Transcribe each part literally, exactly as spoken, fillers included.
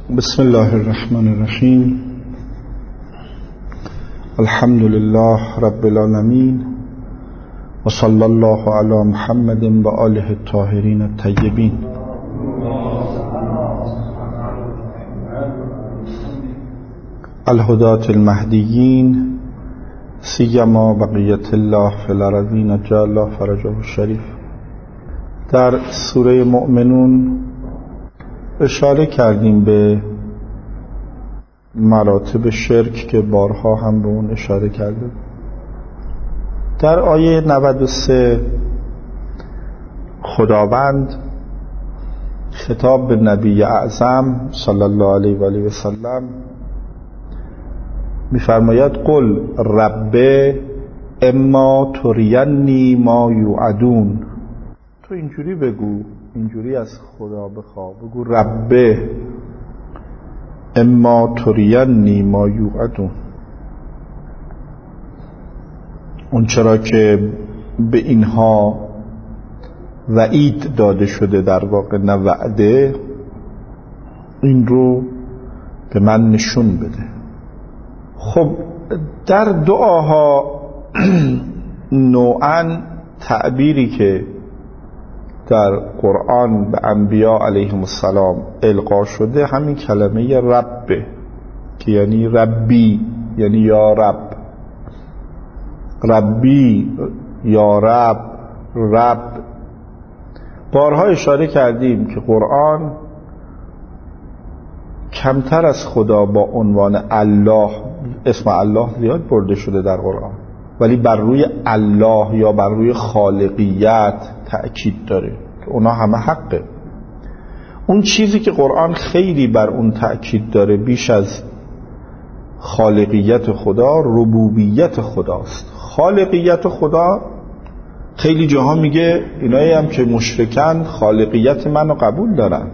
بسم الله الرحمن الرحیم. الحمد لله رب العالمین و صلی الله علی محمد و آله الطاهرین الطیبین. الهداة المهدیین سیما بقیت الله فی الارضین جعل الله فرجه الشریف. در سوره مؤمنون اشاره کردیم به مراتب شرک که بارها هم به اون اشاره کردیم. در آیه نود و سه خداوند خطاب به نبی اعظم صلی الله علیه و آله و سلم می‌فرماید قل رب اما ترینی ما یوعدون. تو اینجوری بگو، اینجوری از خدا بخواه، بگو رب اما ترینی ما یوعدون. اون چرا که به اینها وعید داده شده، در واقع نه وعده، این رو به من نشون بده. خب در دعاها نوعاً تعبیری که در قرآن به انبیا علیهم السلام القا شده همین کلمه رب که یعنی ربی، یعنی یا رب. ربی، یا رب، رب. بارها اشاره کردیم که قرآن کمتر از خدا با عنوان الله، اسم الله زیاد برده شده در قرآن، ولی بر روی الله یا بر روی خالقیت تأکید داره که اونا همه حقه. اون چیزی که قرآن خیلی بر اون تأکید داره بیش از خالقیت خدا، ربوبیت خداست. خالقیت خدا خیلی جاها میگه اینایی هم که مشرکن خالقیت منو قبول دارن،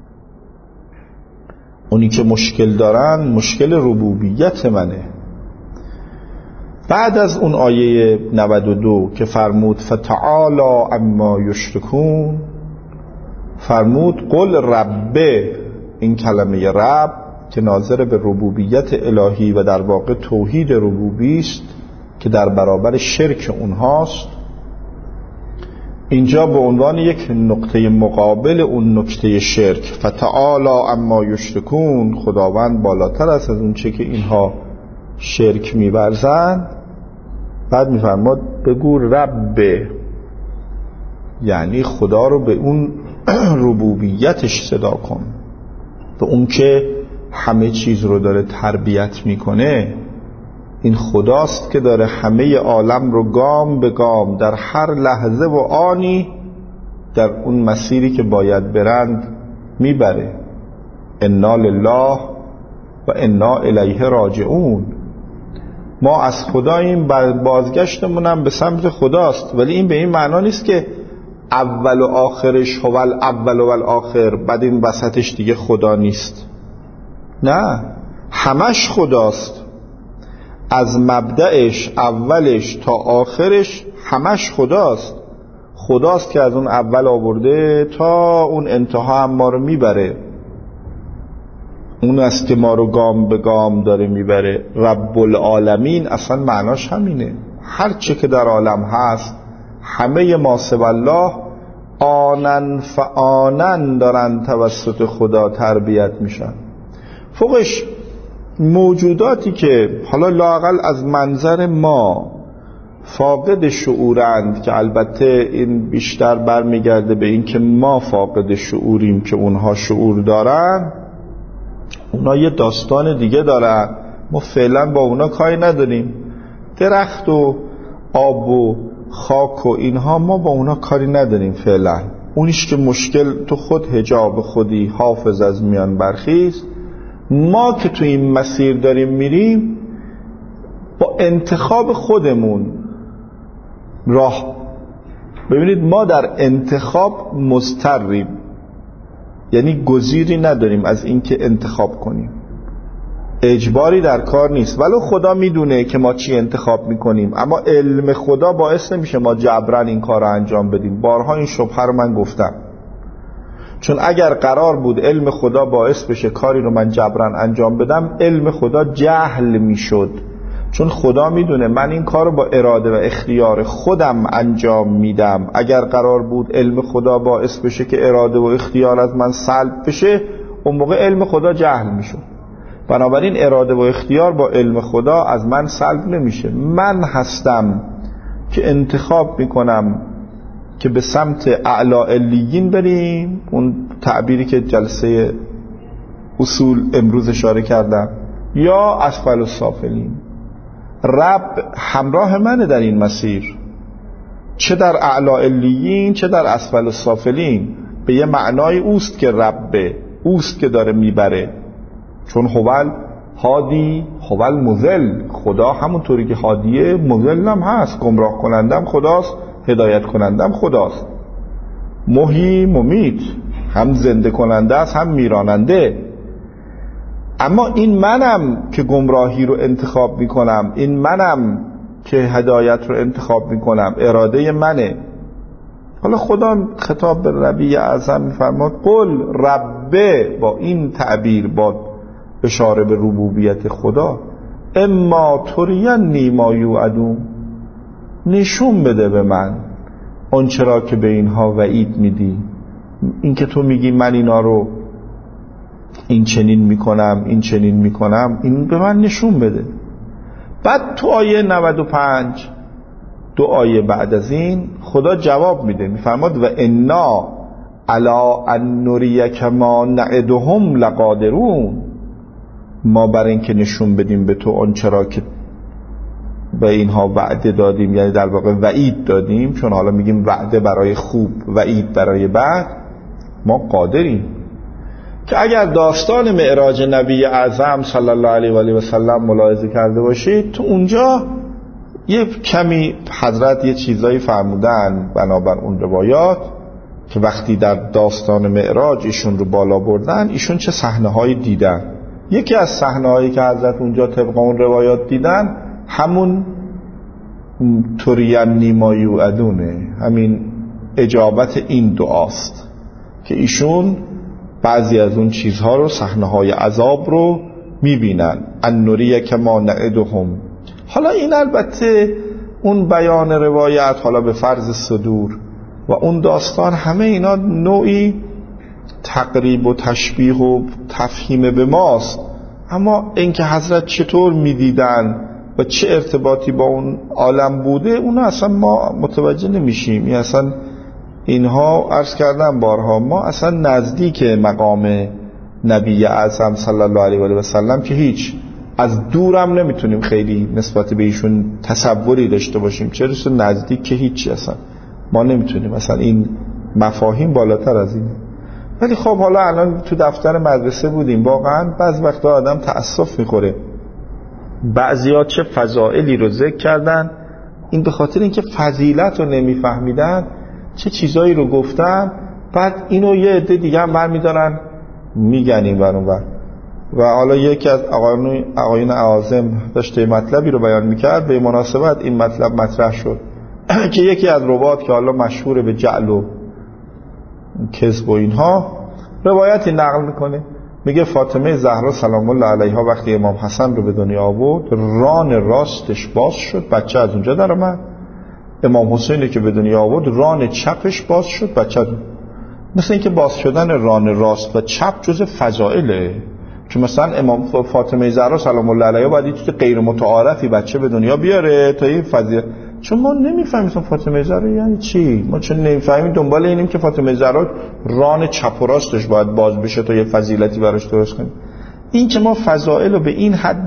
اونی که مشکل دارن مشکل ربوبیت منه. بعد از اون آیه نود و دو که فرمود فتعالی اما یشرکون، فرمود قل رب. این کلمه رب که ناظر به ربوبیت الهی و در واقع توحید ربوبی است که در برابر شرک اونهاست، اینجا به عنوان یک نقطه مقابل اون نکته شرک، فتعالی اما یشرکون، خداوند بالاتر است از اون چه که اینها شرک می‌ورزند. بعد می‌فرماد بگو رب، یعنی خدا رو به اون ربوبیتش صدا کن، به اون که همه چیز رو داره تربیت میکنه. این خداست که داره همه عالم رو گام به گام در هر لحظه و آنی در اون مسیری که باید برند میبره. انا لله و انا الیه راجعون. ما از خداییم، بازگشتمون هم به سمت خداست، ولی این به این معنا نیست که اول و آخرش هو الاول و الاخر، بعد این وسطش دیگه خدا نیست. نه، همش خداست، از مبدأش، اولش تا آخرش همش خداست. خداست که از اون اول آورده تا اون انتها هم ما رو میبره. اون است که ما رو گام به گام داره میبره. رب العالمین اصلا معناش همینه. هر چه که در عالم هست همه ما سوی الله آنن فآنن دارن توسط خدا تربیت میشن. فوقش موجوداتی که حالا لااقل از منظر ما فاقد شعورند، که البته این بیشتر برمیگرده به این که ما فاقد شعوریم که اونها شعور دارن، اونا یه داستان دیگه دارن، ما فعلا با اونا کاری نداریم. درخت و آب و خاک و اینها ما با اونا کاری نداریم فعلا. اونیش که مشکل تو خود حجاب خودی حافظ از میان برخیز. ما که تو این مسیر داریم میریم با انتخاب خودمون راه. ببینید ما در انتخاب مضطریم، یعنی گزیری نداریم از این که انتخاب کنیم، اجباری در کار نیست. ولو خدا میدونه که ما چی انتخاب میکنیم، اما علم خدا باعث نمیشه ما جبران این کار رو انجام بدیم. بارها این شبهه رو من گفتم. چون اگر قرار بود علم خدا باعث بشه کاری رو من جبران انجام بدم، علم خدا جهل میشد. چون خدا میدونه من این کار رو با اراده و اختیار خودم انجام میدم. اگر قرار بود علم خدا باعث بشه که اراده و اختیار از من سلب بشه، اون موقع علم خدا جهل میشد. بنابراین اراده و اختیار با علم خدا از من سلب نمیشه. من هستم که انتخاب میکنم که به سمت اعلی علیین بریم، اون تعبیری که جلسه اصول امروز اشاره کردم، یا اسفل السافلین. رب همراه منه در این مسیر، چه در اعلی علیین چه در اسفل السافلین. به یه معنای اوست که ربه، اوست که داره میبره. چون هوال هادی هوال مذل، خدا همونطوری که هادیه مذل هم هست، گمراه کنندم خداست، هدایت کنندم خداست. محیی ممیت، هم زنده کننده است هم میراننده. اما این منم که گمراهی رو انتخاب میکنم، این منم که هدایت رو انتخاب میکنم، اراده منه. حالا خدا خطاب به نبی اعظم میفرماد قل ربه، با این تعبیر، با اشاره به ربوبیت خدا، اما ترینی ما یوعدون، نشون بده به من اون چرا که به اینها وعید میدی. این که تو میگی من اینا رو این چنین میکنم این چنین میکنم، این به من نشون بده. بعد تو آیه نود و پنج، دو آیه بعد از این، خدا جواب میده، میفرماد و انا علی ان نریک ما نعدهم لقادرون، ما برای اینکه نشون بدیم به تو اون چرا که به اینها وعده دادیم، یعنی در واقع وعید دادیم، چون حالا میگیم وعده برای خوب، وعید برای بد، ما قادریم. که اگر داستان معراج نبی اعظم صلی الله علیه و آله و سلم ملاحظه کرده باشید، تو اونجا یه کمی حضرت یه چیزایی فرمودن بنابر اون روایات که وقتی در داستان معراج ایشون رو بالا بردن، ایشون چه صحنه‌هایی دیدن. یکی از صحنه‌هایی که حضرت اونجا طبق اون روایات دیدن همون ترینی ما یوعدونه، همین اجابت این دعاست که ایشون بعضی از اون چیزها رو، صحنه‌های عذاب رو میبینن. ان نریک ما نعدهم. حالا این البته اون بیان روایت، حالا به فرض صدور و اون داستان، همه اینا نوعی تقریب و تشبیه و تفهیم به ماست. اما اینکه حضرت چطور میدیدن و چه ارتباطی با اون عالم بوده، اون اصلا ما متوجه نمیشیم. این اصلا اینها عرض کردم بارها، ما اصلا نزدیک مقام نبی اعظم صلی الله علیه و آله و سلم که هیچ، از دورم نمیتونیم خیلی نسبت به ایشون تصوری داشته باشیم، چه رسه نزدیک که هیچی، اصلا ما نمیتونیم، اصلا این مفاهیم بالاتر از این. ولی خب حالا الان تو دفتر مدرسه بودیم، واقعا بعض وقتا آدم تأسف میخوره، بعضیا چه فضائلی رو ذکر کردن، این به خاطر اینکه فضیلت رو نمیفهمیدن چه چیزایی رو گفتن، بعد اینو یه عده دیگه هم برمیدارن میگن این ور اون ور. و حالا یکی از آقایون آقایون اعاظم داشته مطلبی رو بیان میکرد، به مناسبت این مطلب مطرح شد که یکی از روات که حالا مشهور به جعل و کذب و اینها، روایتی نقل میکنه، میگه فاطمه زهرا سلام الله علیها وقتی امام حسن رو به دنیا آورد، ران راستش باز شد، بچه از اونجا در اومد. امام حسینی که به دنیا آورد، ران چپش باز شد، بچه از... مثل اینکه باز شدن ران راست و چپ جز فضائله. چون مثلا امام فاطمه زهرا سلام الله علیها باید یه چیز غیر متعارفی بچه به دنیا بیاره تا این فضیلت، چون ما نمیفهمیم فاطمه زهرا یعنی چی، ما چون نمیفهمیم دنبال اینیم که فاطمه زهرا ران چپ و راستش باید باز بشه تا یه فضیلتی براش درست کنیم. این که ما فضائل رو به این حد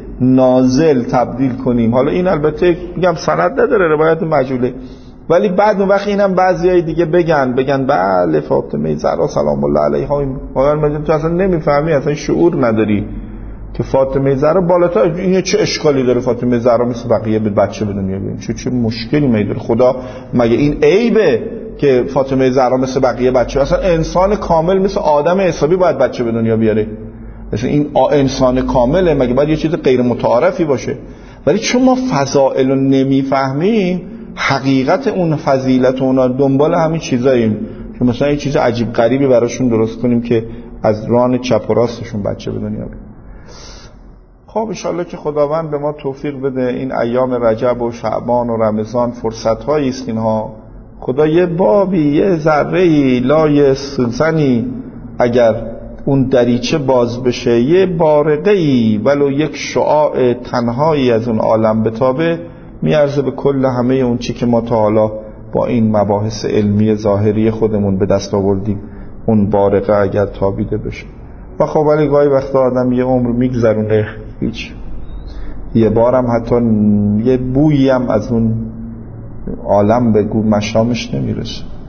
نازل تبدیل کنیم، حالا این البته میگم سند نداره، روایت مجهوله، ولی بعد اون وقت اینم بعضیای دیگه بگن بگن بله فاطمه زهرا سلام الله علیها، آقا تو اصلا نمیفهمی، اصلا شعور نداری که فاطمه زهرا بالاتر این چه اشکالی داره، فاطمه زهرا مثل بقیه به بچه به دنیا بیاره، چه چه مشکلی می داره؟ خدا مگه این عیبه که فاطمه زهرا مثل بقیه بچه، اصلا انسان کامل مثل آدم حسابی باید بچه به دنیا بیاره، مثلا این انسان کامله، مگه باید یه چیز غیر متعارفی باشه؟ ولی چون ما فضائل رو نمیفهمیم، حقیقت اون فضیلت اونا دنبال همین چیزاییم، که مثلا یه چیز عجیب غریبی براشون درست کنیم که از ران چپ و راستشون بچه به دنیا بیاد. خب انشالله که خداوند به ما توفیق بده. این ایام رجب و شعبان و رمضان فرصت‌هایی است اینها. خدا یه بابی، یه ذره‌ای، لای سوزنی اگر اون دریچه باز بشه، یه بارقه‌ای ولو یک شعاع تنهایی از اون عالم بتابه، میارزه به کل همه اون چی که ما تا حالا با این مباحث علمی ظاهری خودمون به دست آوردیم اون بارقه اگر تابیده بشه. و خب ولی گاهی وقتا آدم یه عمر میگذرونه هیچ، یه بارم حتی یه بویی هم از اون عالم به گو مشامش نمیرسه.